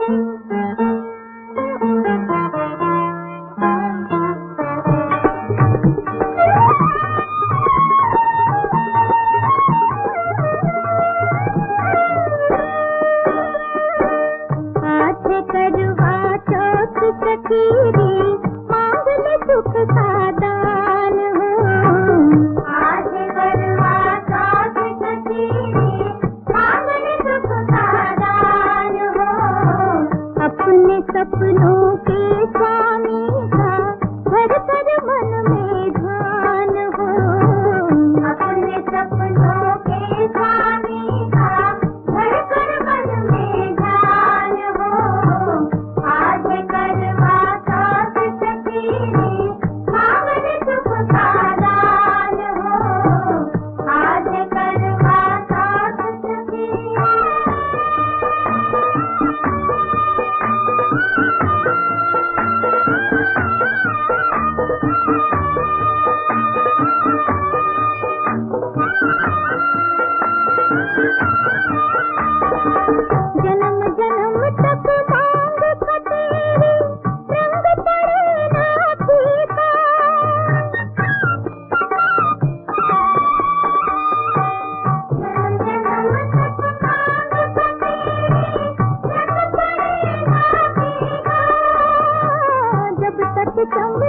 सपनों के स्वामी का भर कर मन में ध्यान हो। अपने सपनों के स्वामी का भर कर मन में ध्यान हो। आज करवा साथ सखी मांगन सुख का दान हो। आज करवा साथ सखी। जन्म जन्म तक मांग कतेरी रंग पड़े ना फीका। जन्म जन्म तक मांग कतेरी रंग पड़े ना फीका। जब तक चमके